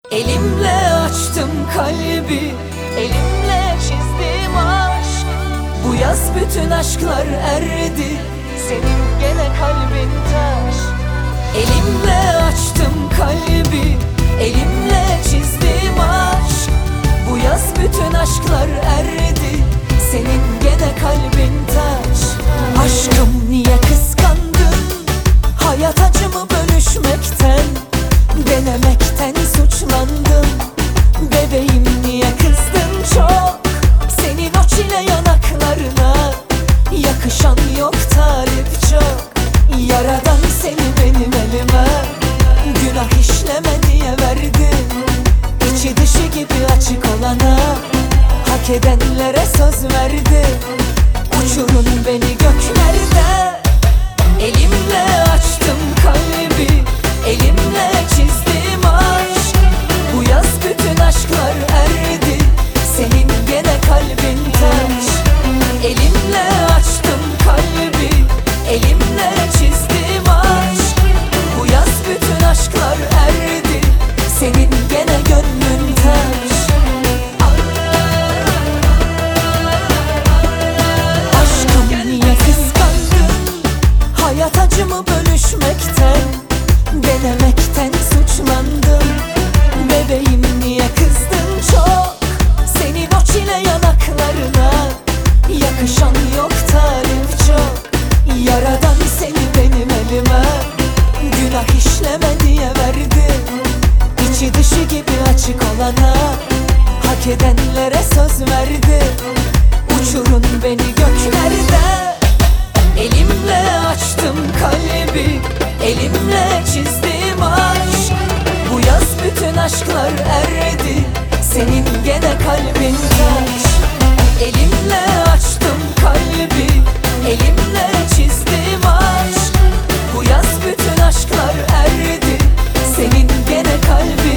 Elimle açtım kalbi, elimle çizdim aşk. Bu yaz bütün aşklar erdi, senin gene kalbin taş. Elimle açtım kalbi, elimle çizdim aşk. Bu yaz bütün aşklar erdi, senin gene kalbin taş. Aşkım niye kıskandın? Hayat acımı bölüşmekten, denemekten suçlandım. Bebeğim niye kızdın çok? Senin o çile yanaklarına yakışan yok, talip çok. Yaradan seni benim elime günah işleme diye verdim. İçi dışı gibi açık olana hak edenlere söz verdim. Uçurun beni göklerde. Elimle açtım kalbi, elimle çizdim aşk. Bu yaz bütün aşklar erdi, senin gene kalbin taş. Elimle açtım kalbi, elimle çizdim aşk. Bu yaz bütün aşklar erdi, senin gene gönlün taş. Aşkım niye kıskandın? Hayat acımı bölüşmekten, denemekten suçlandım. Bebeğim niye kızdın çok? Senin o çile yanaklarına yakışan yok, talip çok. Yaradan seni benim elime günah işleme diye verdim. İçi dışı gibi açık olana hak edenlere söz verdim. Uçurun beni göklerde. Elimle açtım kalbi, elimle çizdim aşk. Bu yaz bütün aşklar erdi, senin gene kalbin taş. Elimle açtım kalbi, elimle çizdim aşk. Bu yaz bütün aşklar erdi, senin gene kalbin